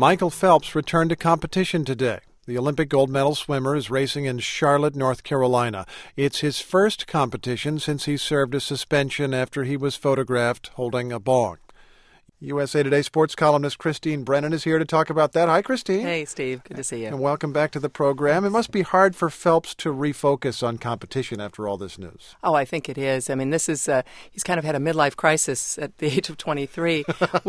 Michael Phelps returned to competition today. The Olympic gold medal swimmer is racing in Charlotte, North Carolina. It's his first competition since he served a suspension after he was photographed holding a bong. USA Today sports columnist Christine Brennan is here to talk about that. Hi, Christine. Hey, Steve. Good to see you. And welcome back to the program. It must be hard for Phelps to refocus on competition after all this news. Oh, I think it is. I mean, this is he's kind of had a midlife crisis at the age of 23.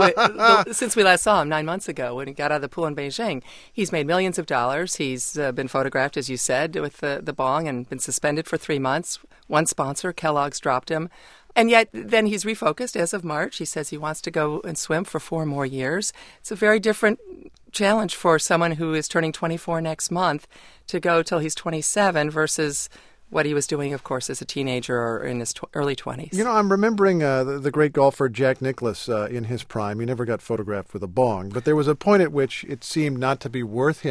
Since we last saw him 9 months ago when he got out of the pool in Beijing. He's made millions of dollars. He's been photographed, as you said, with the bong and been suspended for 3 months. One sponsor, Kellogg's, dropped him. And yet then he's refocused as of March. He says he wants to go and swim for 4 more years. It's a very different challenge for someone who is turning 24 next month to go till he's 27 versus what he was doing, of course, as a teenager or in his early 20s. You know, I'm remembering the great golfer Jack Nicklaus in his prime. He never got photographed with a bong, but there was a point at which it seemed not to be worth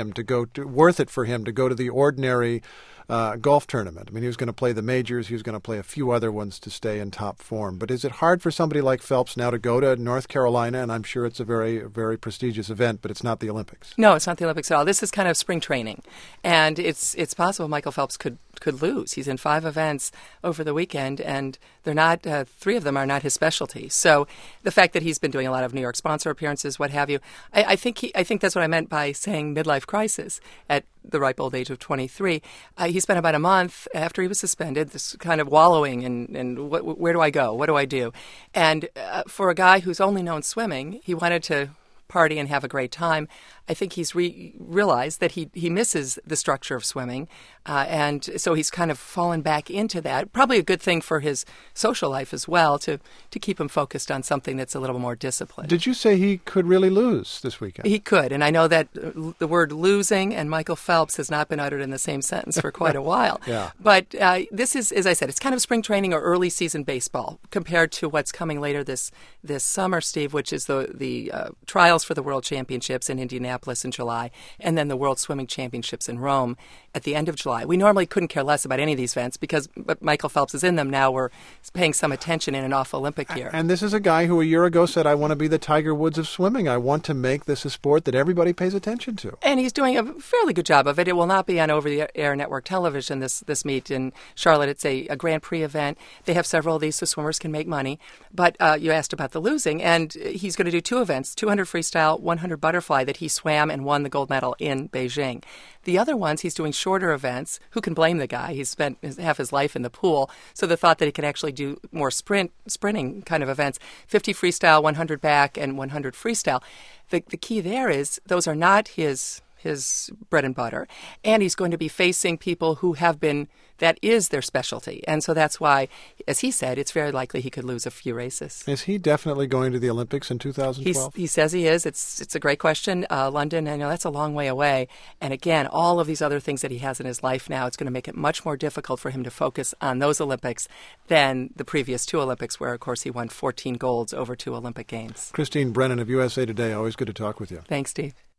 it for him to go to the ordinary golf tournament. I mean, he was going to play the majors. He was going to play a few other ones to stay in top form. But is it hard for somebody like Phelps now to go to North Carolina? And I'm sure it's a very, very prestigious event, but it's not the Olympics. No, it's not the Olympics at all. This is kind of spring training. And it's possible Michael Phelps could lose. He's in 5 events over the weekend, and they're not 3 of them are not his specialty. So the fact that he's been doing a lot of New York sponsor appearances, what have you, I think that's what I meant by saying midlife crisis at the ripe old age of 23. He spent about a month after he was suspended, this kind of wallowing in where do I go? What do I do? And for a guy who's only known swimming, he wanted to party and have a great time. I think he's realized that he misses the structure of swimming, and so he's kind of fallen back into that. Probably a good thing for his social life as well, to keep him focused on something that's a little more disciplined. Did you say he could really lose this weekend? He could, and I know that the word losing and Michael Phelps has not been uttered in the same sentence for quite a while. Yeah. But this is, as I said, it's kind of spring training or early season baseball compared to what's coming later this summer, Steve, which is the trials for the World Championships in Indianapolis in July, and then the World Swimming Championships in Rome at the end of July. We normally couldn't care less about any of these events because Michael Phelps is in them now. We're paying some attention in an off-Olympic year. And this is a guy who a year ago said, I want to be the Tiger Woods of swimming. I want to make this a sport that everybody pays attention to. And he's doing a fairly good job of it. It will not be on over-the-air network television, this meet in Charlotte. It's a Grand Prix event. They have several of these so swimmers can make money. But you asked about the losing, and he's going to do 2 events, 200 freestyle, 100 butterfly, that he swam and won the gold medal in Beijing. The other ones, he's doing shorter events. Who can blame the guy? He's spent half his life in the pool. So the thought that he could actually do more sprinting kind of events, 50 freestyle, 100 back, and 100 freestyle. The key there is those are not his bread and butter. And he's going to be facing people who that is their specialty. And so that's why, as he said, it's very likely he could lose a few races. Is he definitely going to the Olympics in 2012? He says he is. It's a great question. London, I know that's a long way away. And again, all of these other things that he has in his life now, it's going to make it much more difficult for him to focus on those Olympics than the previous 2 Olympics, where, of course, he won 14 golds over 2 Olympic Games. Christine Brennan of USA Today, always good to talk with you. Thanks, Steve.